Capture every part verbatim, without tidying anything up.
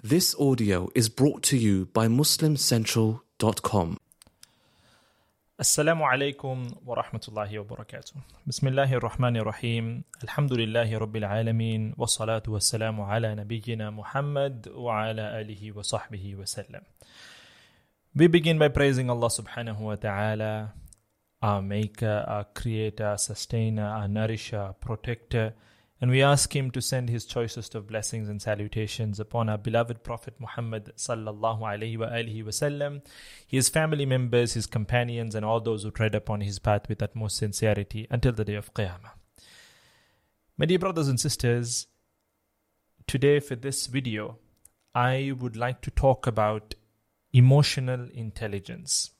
This audio is brought to you by muslim central dot com. Assalamu alaikum wa rahmatullahi wa barakatuh. Bismillahir Rahmanir Rahim. Alhamdulillahi Rabbil Alameen. Wa salatu wa salamu ala nabiyyina Muhammad wa ala alihi wa sahbihi wa sallam. We begin by praising Allah subhanahu wa ta'ala, our maker, our creator, sustainer, our nourisher, protector. And we ask him to send his choicest of blessings and salutations upon our beloved Prophet Muhammad sallallahu alayhi wa alihi wa sallam, his family members, his companions, and all those who tread upon his path with utmost sincerity until the day of Qiyamah. My dear brothers and sisters, today for this video, I would like to talk about emotional intelligence.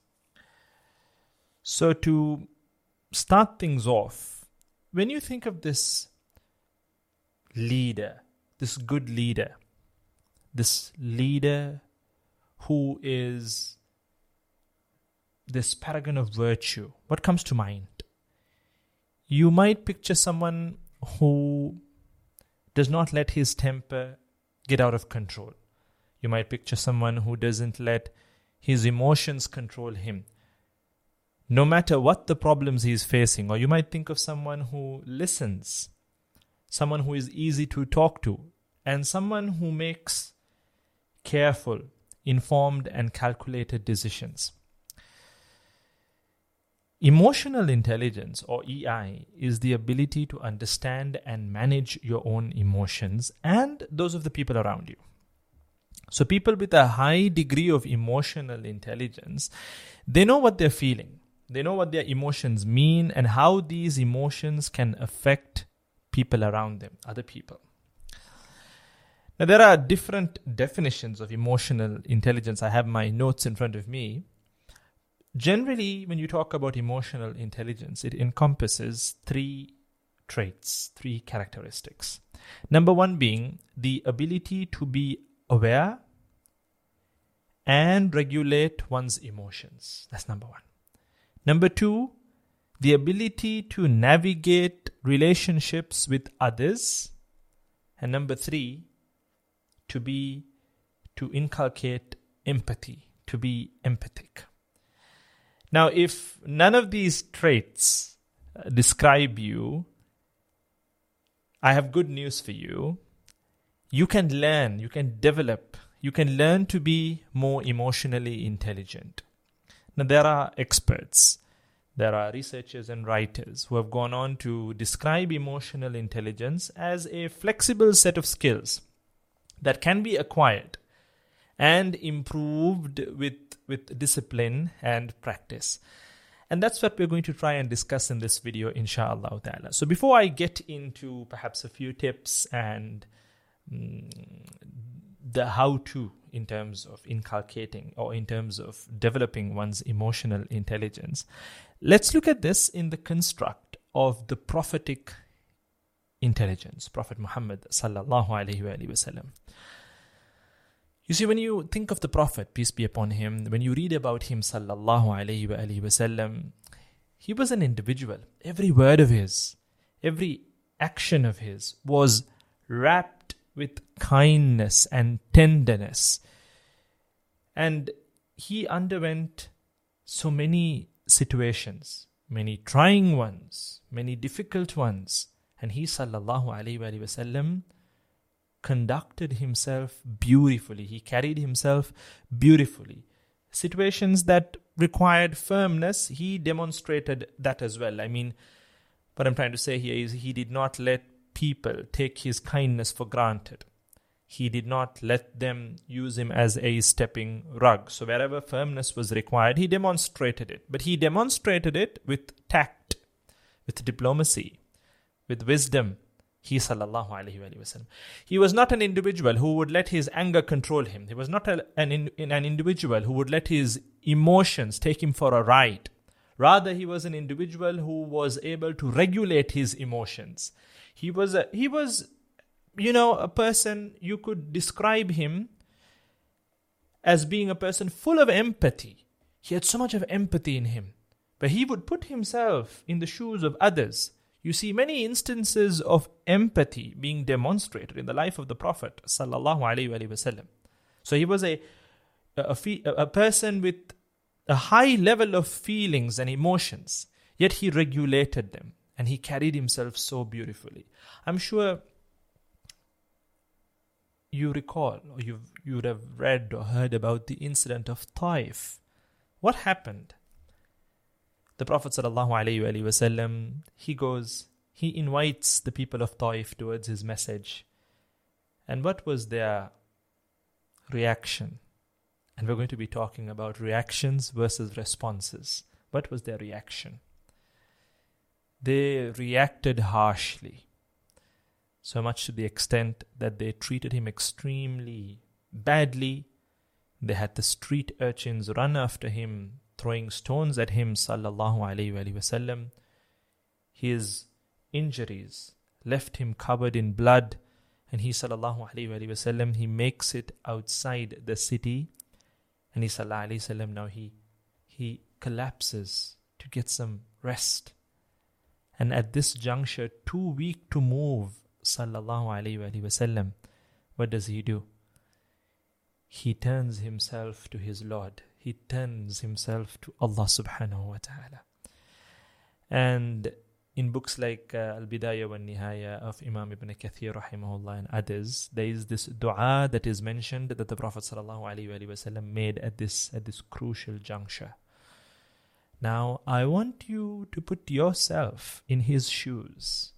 So to start things off, when you think of this leader, this good leader, this leader who is this paragon of virtue, what comes to mind? You might picture someone who does not let his temper get out of control. You might picture someone who doesn't let his emotions control him, no matter what the problems he is facing. Or you might think of someone who listens, someone who is easy to talk to, and someone who makes careful, informed, and calculated decisions. Emotional intelligence, or E I, is the ability to understand and manage your own emotions and those of the people around you. So people with a high degree of emotional intelligence, they know what they're feeling. They know what their emotions mean and how these emotions can affect people around them, other people. Now, there are different definitions of emotional intelligence. I have my notes in front of me. Generally, when you talk about emotional intelligence, it encompasses three traits, three characteristics. Number one being the ability to be aware and regulate one's emotions. That's number one. Number two, the ability to navigate relationships with others. And number three, to be, to inculcate empathy, to be empathic. Now, if none of these traits describe you, I have good news for you. You can learn, you can develop, you can learn to be more emotionally intelligent. Now, there are experts. There are researchers and writers who have gone on to describe emotional intelligence as a flexible set of skills that can be acquired and improved with, with discipline and practice. And that's what we're going to try and discuss in this video, inshallah ta'ala. So before I get into perhaps a few tips and mm, the how-to in terms of inculcating or in terms of developing one's emotional intelligence, let's look at this in the construct of the prophetic intelligence, Prophet Muhammad sallallahu alaihi wasallam. You see, when you think of the Prophet, peace be upon him, when you read about him sallallahu alaihi wasallam, he was an individual. Every word of his, every action of his was wrapped with kindness and tenderness. And he underwent so many situations, many trying ones, many difficult ones. And he sallallahu alaihi wasallam conducted himself beautifully. He carried himself beautifully. Situations that required firmness, he demonstrated that as well. I mean, what I'm trying to say here is he did not let people take his kindness for granted. He did not let them use him as a stepping rug. So wherever firmness was required, he demonstrated it. But he demonstrated it with tact, with diplomacy, with wisdom. He sallallahu alaihi wasallam. He was not an individual who would let his anger control him. He was not a, an, in, an individual who would let his emotions take him for a ride. Rather, he was an individual who was able to regulate his emotions. He was a, he was, you know, a person, you could describe him as being a person full of empathy. He had so much of empathy in him. But he would put himself in the shoes of others. You see many instances of empathy being demonstrated in the life of the Prophet sallallahu alaihi wasallam. So he was a a, a, a person with a high level of feelings and emotions, yet he regulated them and he carried himself so beautifully. I'm sure you recall, or you've, you would have read or heard about the incident of Taif. What happened? The Prophet ﷺ, he goes, he invites the people of Taif towards his message. And what was their reaction? And we're going to be talking about reactions versus responses. What was their reaction? They reacted harshly. So much to the extent that they treated him extremely badly. They had the street urchins run after him, throwing stones at him, sallallahu alayhi wa sallam. His injuries left him covered in blood, and he, sallallahu alayhi wa sallam, he makes it outside the city, and he, sallallahu alayhi wa sallam, now he, he collapses to get some rest. And at this juncture, too weak to move, sallallahu alayhi wa sallam, what does he do? He turns himself to his Lord. He turns himself to Allah subhanahu wa ta'ala. And in books like uh, Al-Bidayah wa Nihaya of Imam Ibn Kathir rahimahullah and others, there is this dua that is mentioned that the Prophet sallallahu alayhi wa sallam made at this, at this crucial juncture. Now, I want you to put yourself in his shoes.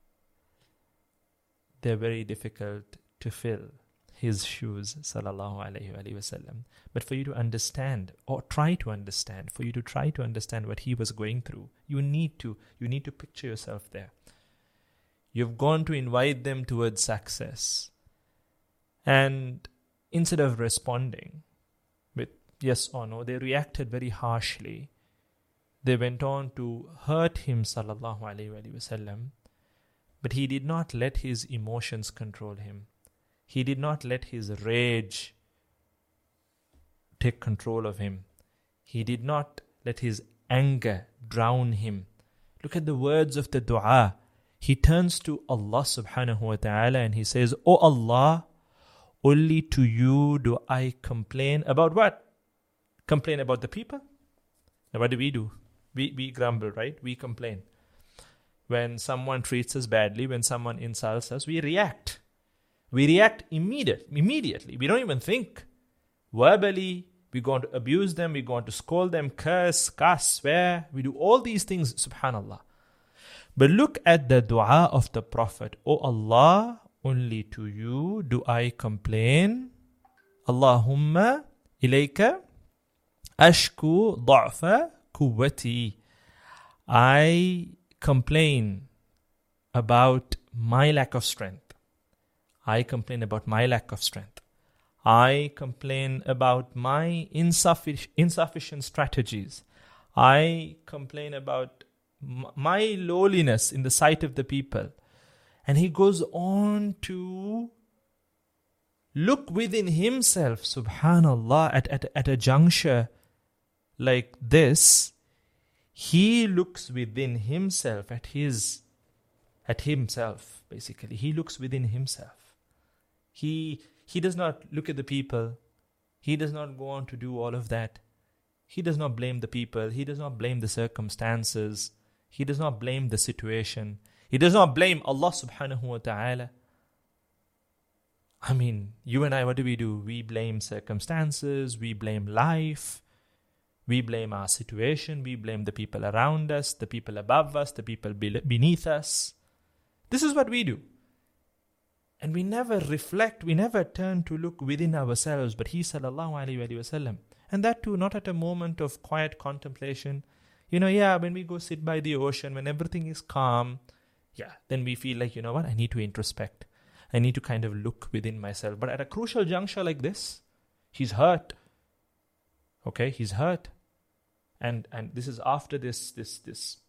They're very difficult to fill, his shoes, sallallahu alayhi wa sallam. But for you to understand, or try to understand, for you to try to understand what he was going through, you need to, you need to picture yourself there. You've gone to invite them towards success. And instead of responding with yes or no, they reacted very harshly. They went on to hurt him, sallallahu alayhi wa sallam. But he did not let his emotions control him. He did not let his rage take control of him. He did not let his anger drown him. Look at the words of the dua. He turns to Allah subhanahu wa ta'ala and he says, "O Allah, only to you do I complain." About what? Complain about the people? Now what do we do? We, we grumble, right? We complain. When someone treats us badly, when someone insults us, we react. We react immediate, immediately. We don't even think. Verbally, we go on to abuse them, we go on to scold them, curse, cuss, swear. We do all these things, subhanallah. But look at the dua of the Prophet. "O Allah, only to you do I complain. Allahumma ilayka ashku da'fa quwwati." I complain about my lack of strength. I complain about my lack of strength. I complain about my insuffic- insufficient strategies. I complain about m- my lowliness in the sight of the people. And he goes on to look within himself, subhanallah, at, at, at a juncture like this. He looks within himself, at his, at himself, basically. He looks within himself. He, he does not look at the people. He does not go on to do all of that. He does not blame the people. He does not blame the circumstances. He does not blame the situation. He does not blame Allah subhanahu wa ta'ala. I mean, you and I, what do we do? We blame circumstances. We blame life. We blame our situation. We blame the people around us, the people above us, the people beneath us. This is what we do. And we never reflect, we never turn to look within ourselves, but he, sallallahu alayhi wa sallam. And that too, not at a moment of quiet contemplation. You know, yeah, when we go sit by the ocean, when everything is calm, yeah, then we feel like, you know what, I need to introspect. I need to kind of look within myself. But at a crucial juncture like this, he's hurt. Okay, he's hurt. And and this is after this this this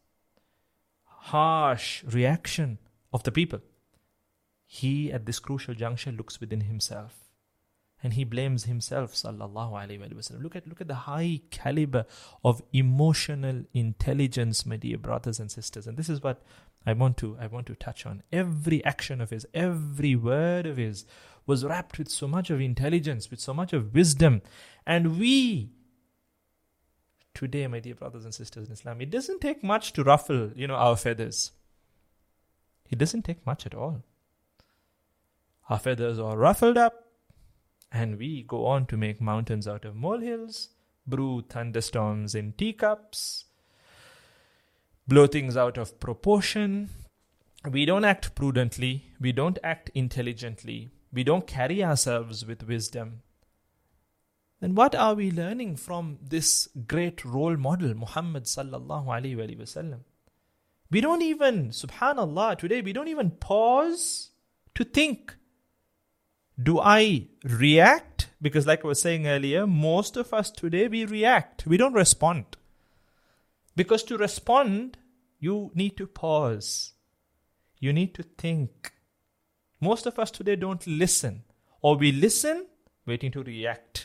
harsh reaction of the people. He, at this crucial juncture, looks within himself. And he blames himself, sallallahu alayhi wa sallam. Look at, look at the high caliber of emotional intelligence, my dear brothers and sisters. And this is what I want to, I want to touch on. Every action of his, every word of his was wrapped with so much of intelligence, with so much of wisdom. And we, today, my dear brothers and sisters in Islam, it doesn't take much to ruffle, you know, our feathers. It doesn't take much at all. Our feathers are ruffled up, and we go on to make mountains out of molehills, brew thunderstorms in teacups, blow things out of proportion. We don't act prudently. We don't act intelligently. We don't carry ourselves with wisdom. Then what are we learning from this great role model, Muhammad sallallahu alaihi wasallam? We don't even, subhanallah, today we don't even pause to think. Do I react? Because like I was saying earlier, most of us today, we react. We don't respond. Because to respond, you need to pause. You need to think. Most of us today don't listen. Or we listen, waiting to react.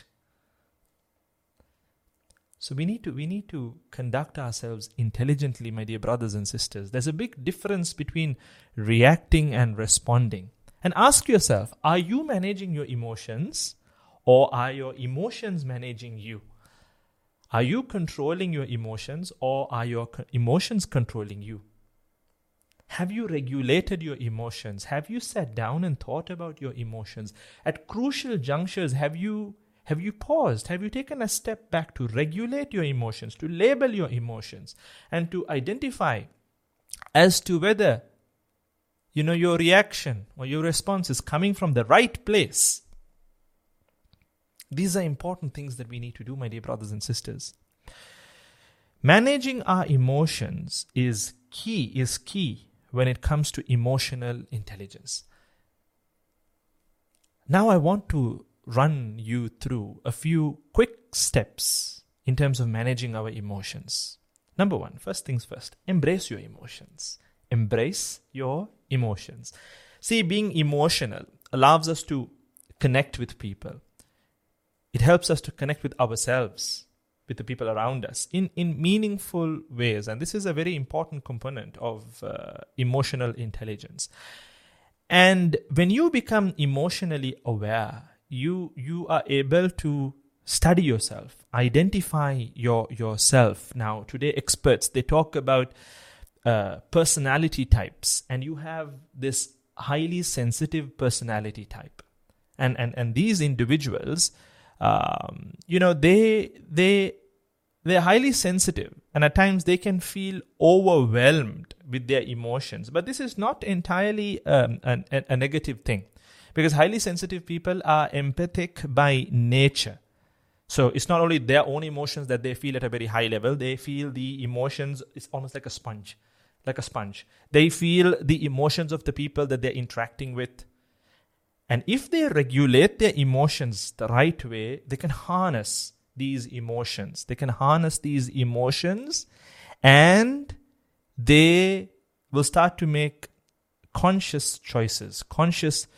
So we need to we need to conduct ourselves intelligently, my dear brothers and sisters. There's a big difference between reacting and responding. And ask yourself, are you managing your emotions, or are your emotions managing you? Are you controlling your emotions, or are your co- emotions controlling you? Have you regulated your emotions? Have you sat down and thought about your emotions? At crucial junctures, have you have you paused? Have you taken a step back to regulate your emotions, to label your emotions, and to identify as to whether you know, your reaction or your response is coming from the right place? These are important things that we need to do, my dear brothers and sisters. Managing our emotions is key, is key when it comes to emotional intelligence. Now I want to run you through a few quick steps in terms of managing our emotions. Number one, first things first, embrace your emotions. Embrace your emotions. See, being emotional allows us to connect with people. It helps us to connect with ourselves, with the people around us in, in meaningful ways. And this is a very important component of uh, emotional intelligence. And when you become emotionally aware, you you are able to study yourself, identify your yourself. Now, today experts, they talk about Uh, personality types, and you have this highly sensitive personality type, and and and these individuals, um, you know, they they they're highly sensitive, and at times they can feel overwhelmed with their emotions. But this is not entirely um, an, a, a negative thing, because highly sensitive people are empathic by nature. So it's not only their own emotions that they feel at a very high level; they feel the emotions. It's almost like a sponge. Like a sponge. They feel the emotions of the people that they're interacting with. And if they regulate their emotions the right way, they can harness these emotions. They can harness these emotions, and they will start to make conscious choices, conscious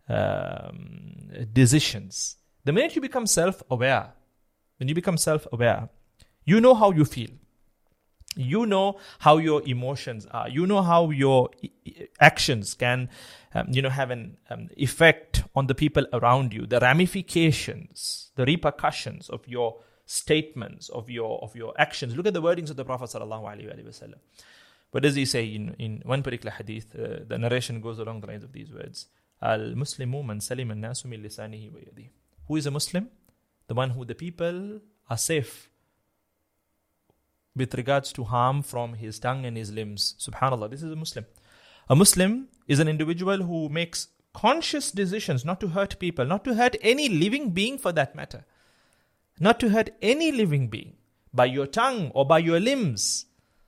um, decisions. The minute you become self-aware, when you become self-aware, you know how you feel. You know how your emotions are. You know how your actions can, um, you know, have an um, effect on the people around you. The ramifications, the repercussions of your statements, of your of your actions. Look at the wordings of the Prophet sallallahu alaihi wasallam. What does he say in, in one particular hadith? Uh, the narration goes along the lines of these words: Al-Muslimu man salim an-nasu min lisanihi wa yadihi. Who is a Muslim? The one who the people are safe with regards to harm from his tongue and his limbs. Subhanallah, this is a Muslim. A Muslim is an individual who makes conscious decisions not to hurt people, not to hurt any living being for that matter. Not to hurt any living being by your tongue or by your limbs.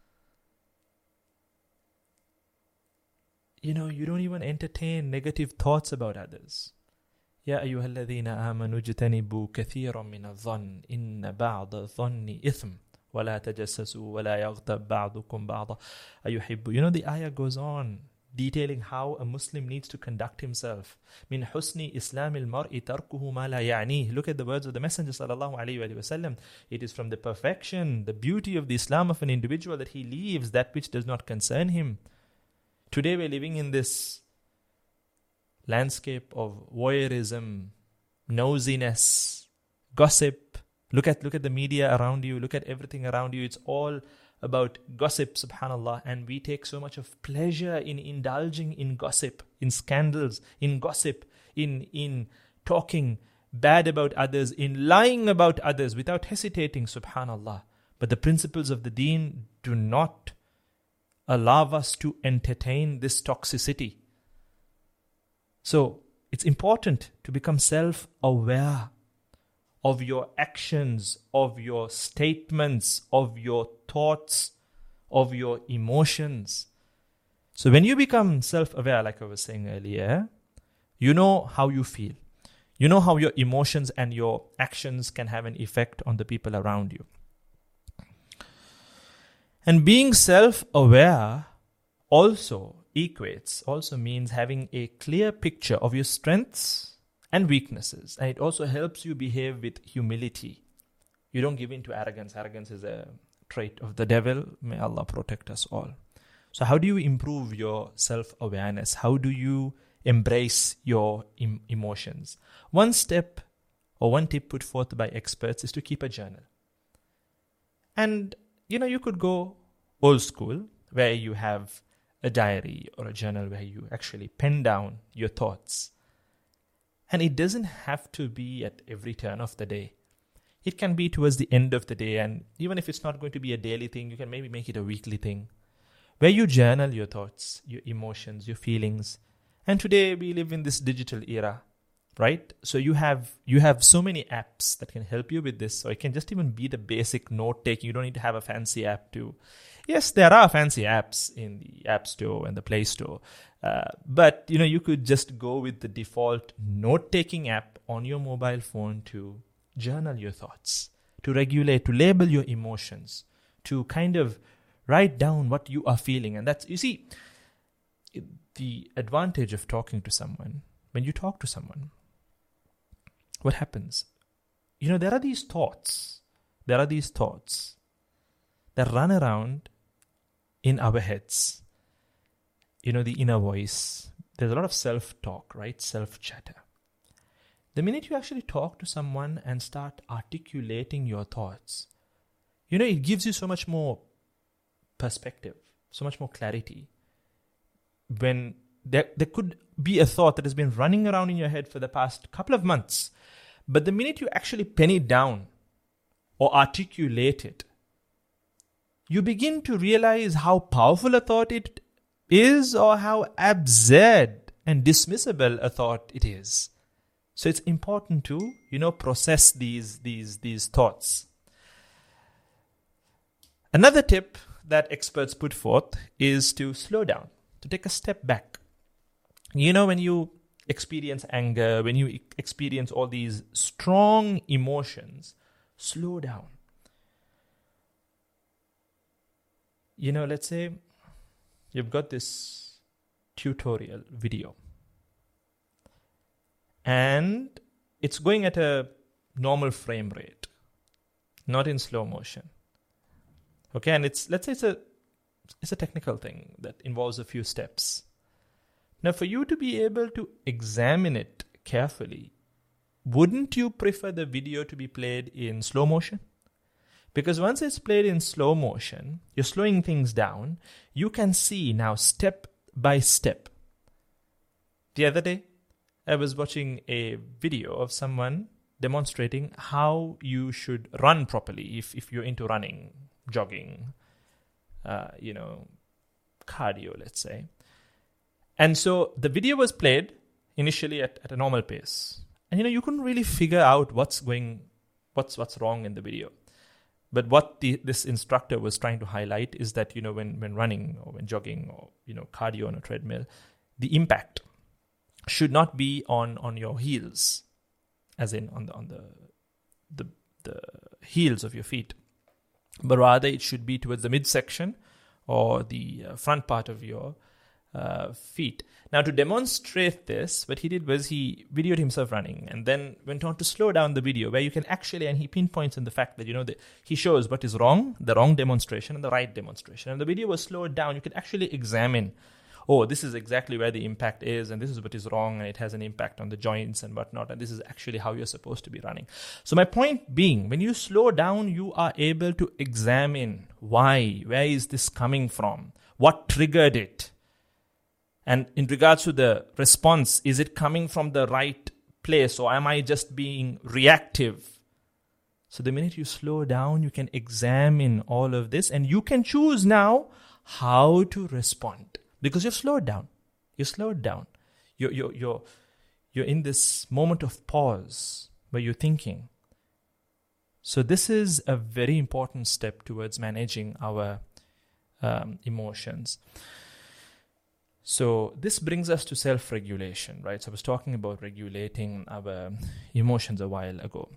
You know, you don't even entertain negative thoughts about others. يا أيها الذين آمنوا اجتنبوا كثيرا من الظن إن بعض الظن إثم ولا تجسسوا ولا يغتب بعضكم بعضا أيحب. You know, the ayah goes on. detailing how a Muslim needs to conduct himself. Min husni islamil mar'i tarkuhu ma la ya'nih. Look at the words of the Messenger sallallahu alaihi wasallam. It is from the perfection, the beauty of the Islam of an individual that he leaves that which does not concern him. Today we're living in this landscape of voyeurism, nosiness, gossip. Look at look at the media around you. Look at everything around you. It's all about gossip, subhanallah. And we take so much of pleasure in indulging in gossip, in scandals, in gossip, in, in talking bad about others, in lying about others without hesitating, subhanallah. But the principles of the deen do not allow us to entertain this toxicity. So it's important to become self-aware of your actions, of your statements, of your thoughts, of your emotions. So when you become self-aware, like I was saying earlier, you know how you feel. You know how your emotions and your actions can have an effect on the people around you. And being self-aware also equates, also means having a clear picture of your strengths and weaknesses. And it also helps you behave with humility. You don't give in to arrogance. Arrogance is a trait of the devil. May Allah protect us all. So how do you improve your self-awareness? How do you embrace your em- emotions? One step or one tip put forth by experts is to keep a journal. And, you know, you could go old school, where you have a diary or a journal where you actually pen down your thoughts. And it doesn't have to be at every turn of the day. It can be towards the end of the day. And even if it's not going to be a daily thing, you can maybe make it a weekly thing, where you journal your thoughts, your emotions, your feelings. And today we live in this digital era, right? So you have you have so many apps that can help you with this. So it can just even be the basic note taking. You don't need to have a fancy app to. Yes, there are fancy apps in the App Store and the Play Store. Uh, but, you know, you could just go with the default note-taking app on your mobile phone to journal your thoughts, to regulate, to label your emotions, to kind of write down what you are feeling. And that's, you see, the advantage of talking to someone, when you talk to someone, what happens? You know, there are these thoughts, there are these thoughts that run around in our heads. You know, the inner voice. There's a lot of self-talk, right? Self-chatter. The minute you actually talk to someone and start articulating your thoughts, you know, it gives you so much more perspective, so much more clarity. When there, there could be a thought that has been running around in your head for the past couple of months, but the minute you actually pen it down or articulate it, you begin to realize how powerful a thought it is or how absurd and dismissible a thought it is. So it's important to, you know, process these, these, these thoughts. Another tip that experts put forth is to slow down, to take a step back. You know, when you experience anger, when you experience all these strong emotions, slow down. You know, let's say you've got this tutorial video and it's going at a normal frame rate, not in slow motion. Okay, and it's, let's say it's a, it's a technical thing that involves a few steps. Now, for you to be able to examine it carefully, wouldn't you prefer the video to be played in slow motion? Because once it's played in slow motion, you're slowing things down, you can see now step by step. The other day, I was watching a video of someone demonstrating how you should run properly if, if you're into running, jogging, uh, you know, cardio, let's say. And so the video was played initially at, at a normal pace. And, you know, you couldn't really figure out what's going, what's what's wrong in the video. But what the, this instructor was trying to highlight is that, you know, when, when running or when jogging or, you know, cardio on a treadmill, the impact should not be on, on your heels, as in on the on the, the the heels of your feet, but rather it should be towards the midsection or the uh, front part of your uh, feet. Now, to demonstrate this, what he did was he videoed himself running and then went on to slow down the video, where you can actually, and he pinpoints in the fact that, you know, the, he shows what is wrong, the wrong demonstration and the right demonstration. And the video was slowed down. You could actually examine, oh, this is exactly where the impact is, and this is what is wrong, and it has an impact on the joints and whatnot, and this is actually how you're supposed to be running. So my point being, when you slow down, you are able to examine why, where is this coming from, what triggered it. And in regards to the response, is it coming from the right place, or am I just being reactive? So the minute you slow down, you can examine all of this, and you can choose now how to respond, because you've slowed down. You slowed down. You're, you're, you're, you're in this moment of pause where you're thinking. So this is a very important step towards managing our um, emotions. So this brings us to self-regulation, right? So I was talking about regulating our emotions a while ago.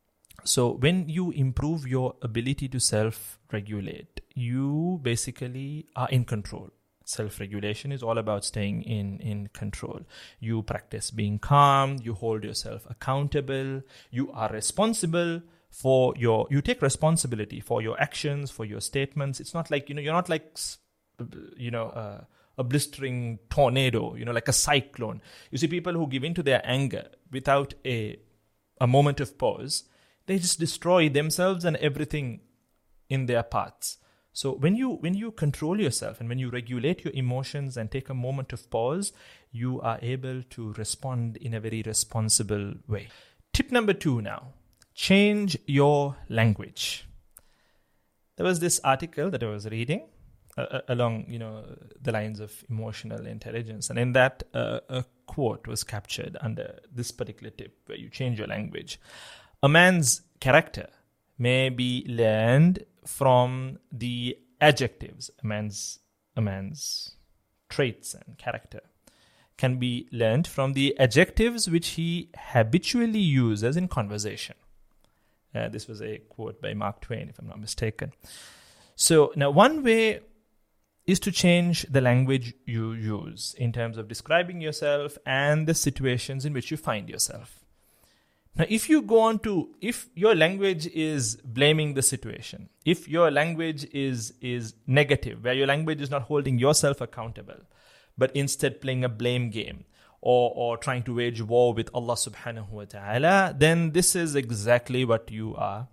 So when you improve your ability to self-regulate, you basically are in control. Self-regulation is all about staying in, in control. You practice being calm, you hold yourself accountable, you are responsible for your, you take responsibility for your actions, for your statements. It's not like, you know, you're not like, you know, uh, a blistering tornado, you know, like a cyclone. You see people who give in to their anger without a a moment of pause, they just destroy themselves and everything in their paths. So when you when you control yourself and when you regulate your emotions and take a moment of pause, you are able to respond in a very responsible way. Tip number two now, change your language. There was this article that I was reading Uh, along, you know, the lines of emotional intelligence. And in that, uh, a quote was captured under this particular tip, where you change your language. A man's character may be learned from the adjectives. A man's, a man's traits and character can be learned from the adjectives which he habitually uses in conversation. Uh, this was a quote by Mark Twain, if I'm not mistaken. So now one way is to change the language you use in terms of describing yourself and the situations in which you find yourself. Now, if you go on to, if your language is blaming the situation, if your language is, is negative, where your language is not holding yourself accountable, but instead playing a blame game, or, or trying to wage war with Allah subhanahu wa ta'ala, then this is exactly what you are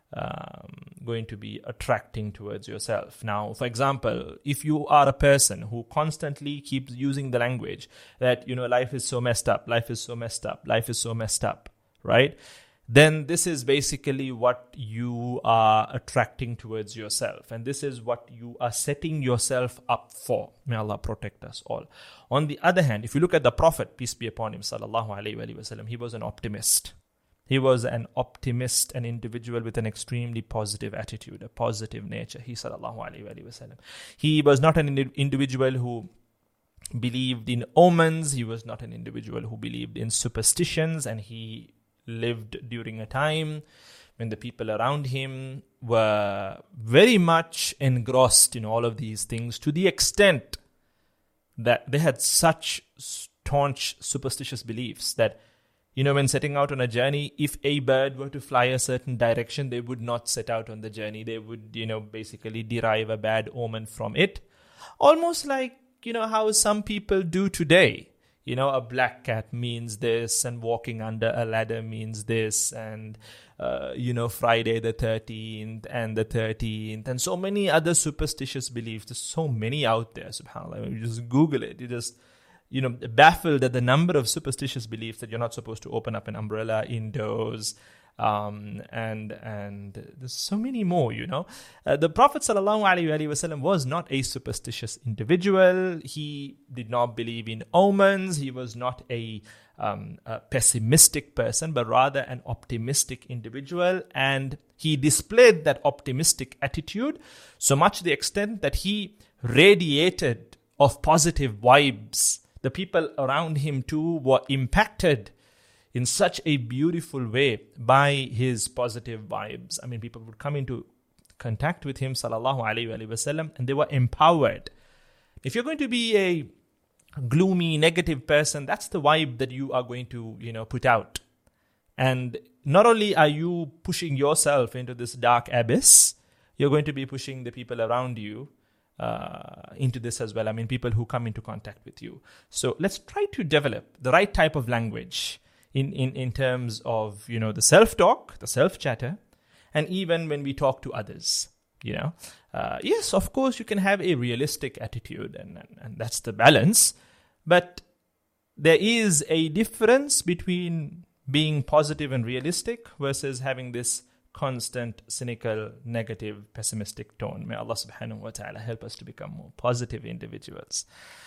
Um, going to be attracting towards yourself. Now, for example, if you are a person who constantly keeps using the language that, you know, life is so messed up, life is so messed up, life is so messed up, right? Then this is basically what you are attracting towards yourself. And this is what you are setting yourself up for. May Allah protect us all. On the other hand, if you look at the Prophet, peace be upon him, sallallahu alayhi wa sallam, he was an optimist. He was an optimist, an individual with an extremely positive attitude, a positive nature. He sallallahu alaihi wasallam. He was not an indi- individual who believed in omens. He was not an individual who believed in superstitions, and he lived during a time when the people around him were very much engrossed in all of these things, to the extent that they had such staunch superstitious beliefs that, you know, when setting out on a journey, if a bird were to fly a certain direction, they would not set out on the journey. They would, you know, basically derive a bad omen from it. Almost like, you know, how some people do today. You know, a black cat means this, and walking under a ladder means this, and, uh, you know, Friday the thirteenth and the thirteenth, and so many other superstitious beliefs. There's so many out there, subhanAllah. You just Google it. You just... you know, baffled at the number of superstitious beliefs that you're not supposed to open up an umbrella indoors, um, and and there's so many more, you know. Uh, the Prophet sallallahu alaihi wasallam was not a superstitious individual. He did not believe in omens. He was not a, um, a pessimistic person, but rather an optimistic individual. And he displayed that optimistic attitude so much to the extent that he radiated of positive vibes. The people around him too were impacted in such a beautiful way by his positive vibes. I mean, people would come into contact with him, sallallahu alaihi wasallam, and they were empowered. If you're going to be a gloomy, negative person, that's the vibe that you are going to, you know, put out. And not only are you pushing yourself into this dark abyss, you're going to be pushing the people around you uh, into this as well. I mean, people who come into contact with you. So let's try to develop the right type of language in, in, in terms of, you know, the self-talk, the self-chatter, and even when we talk to others, you know. Uh, yes, of course, you can have a realistic attitude, and, and, and that's the balance. But there is a difference between being positive and realistic versus having this constant, cynical, negative, pessimistic tone. May Allah subhanahu wa ta'ala help us to become more positive individuals.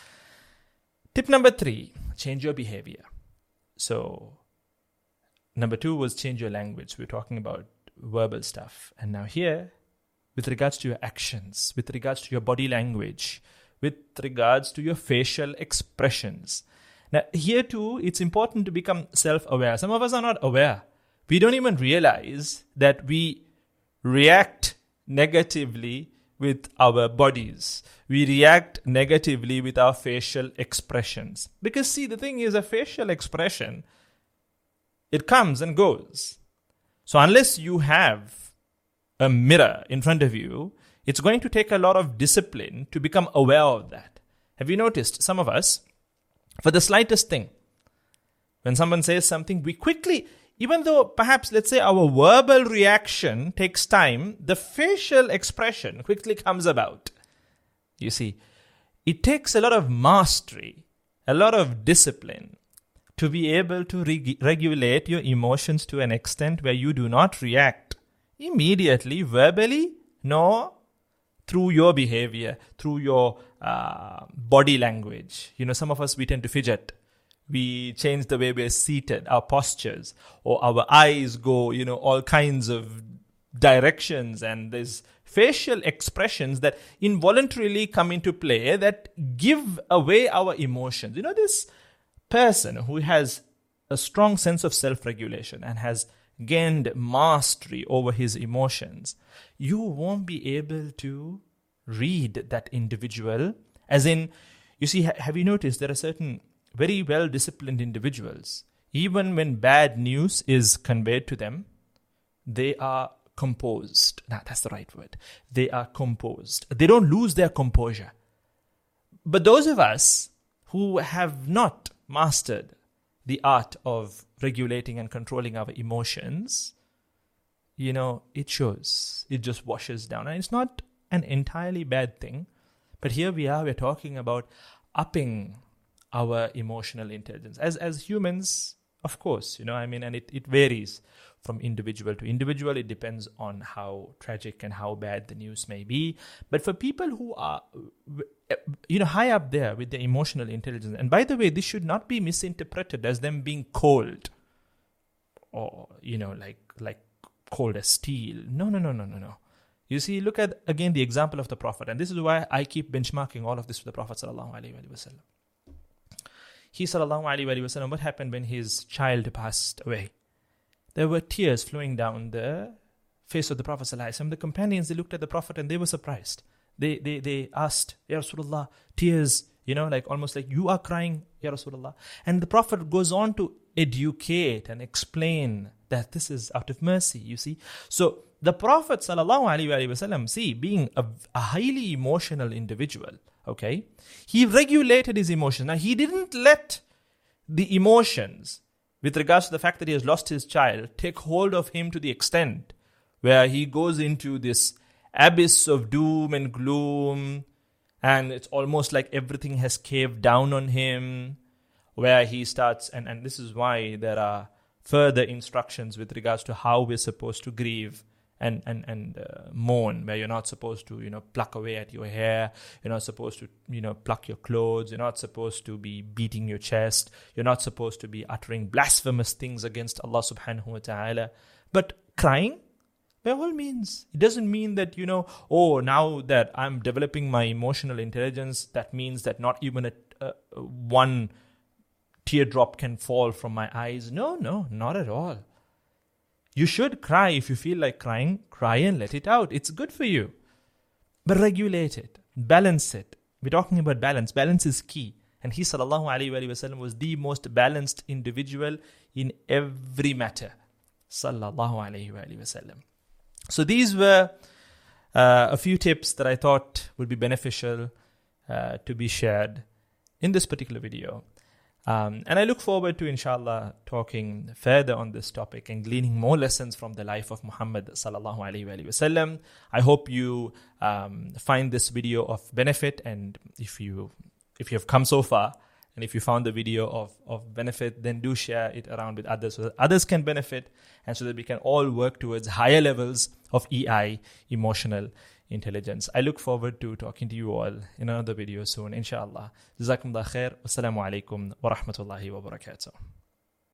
Tip number three, change your behavior. So, number two was change your language. We're talking about verbal stuff. And now here, with regards to your actions, with regards to your body language, with regards to your facial expressions. Now, here too, it's important to become self-aware. Some of us are not aware. We don't even realize that we react negatively with our bodies. We react negatively with our facial expressions. Because see, the thing is, a facial expression, it comes and goes. So unless you have a mirror in front of you, it's going to take a lot of discipline to become aware of that. Have you noticed, some of us, for the slightest thing, when someone says something, we quickly, even though perhaps, let's say, our verbal reaction takes time, the facial expression quickly comes about. You see, it takes a lot of mastery, a lot of discipline to be able to reg- regulate your emotions to an extent where you do not react immediately, verbally, nor through your behavior, through your uh, body language. You know, some of us, we tend to fidget. We change the way we're seated, our postures, or our eyes go, you know, all kinds of directions. And there's facial expressions that involuntarily come into play that give away our emotions. You know, this person who has a strong sense of self-regulation and has gained mastery over his emotions, you won't be able to read that individual. As in, you see, ha- have you noticed there are certain very well-disciplined individuals, even when bad news is conveyed to them, they are composed. Nah, that's the right word. They are composed. They don't lose their composure. But those of us who have not mastered the art of regulating and controlling our emotions, you know, it shows. It just washes down. And it's not an entirely bad thing. But here we are, we're talking about upping our emotional intelligence. As as humans, of course, you know, I mean, and it, it varies from individual to individual. It depends on how tragic and how bad the news may be. But for people who are, you know, high up there with their emotional intelligence, and by the way, this should not be misinterpreted as them being cold or, you know, like like cold as steel. No, no, no, no, no, no. You see, look at, again, the example of the Prophet. And this is why I keep benchmarking all of this with the Prophet sallallahu alaihi wasallam. He sallallahu alaihi wasallam, what happened when his child passed away? There were tears flowing down the face of the Prophet sallallahu alaihi wasallam. The companions, they looked at the Prophet and they were surprised. They they they asked, Ya Rasulullah, tears, you know, like almost like, you are crying, Ya Rasulullah. And the Prophet goes on to educate and explain that this is out of mercy, you see. So the Prophet sallallahu alaihi wasallam, see, being a, a highly emotional individual, okay, he regulated his emotions. Now, he didn't let the emotions, with regards to the fact that he has lost his child, take hold of him to the extent where he goes into this abyss of doom and gloom, and it's almost like everything has caved down on him, where he starts, and, and this is why there are further instructions with regards to how we're supposed to grieve and and and uh, mourn, where you're not supposed to, you know, pluck away at your hair, you're not supposed to, you know, pluck your clothes, you're not supposed to be beating your chest, you're not supposed to be uttering blasphemous things against Allah subhanahu wa ta'ala. But crying, by all means, it doesn't mean that, you know, oh, now that I'm developing my emotional intelligence, that means that not even a, uh, one teardrop can fall from my eyes. No, no, not at all. You should cry if you feel like crying. Cry and let it out. It's good for you. But regulate it. Balance it. We're talking about balance. Balance is key. And he sallallahu alayhi wa sallam was the most balanced individual in every matter. Sallallahu alayhi wa sallam. So these were uh, a few tips that I thought would be beneficial uh, to be shared in this particular video. Um, and I look forward to, inshallah, talking further on this topic and gleaning more lessons from the life of Muhammad sallallahu alayhi wa sallam. I hope you um, find this video of benefit, and if you if you have come so far, and if you found the video of, of benefit, then do share it around with others so that others can benefit, and so that we can all work towards higher levels of E I, emotional intelligence. I look forward to talking to you all in another video soon, inshallah. Jazakumullah khair. Wassalamu alaikum wa rahmatullahi wa barakatuh.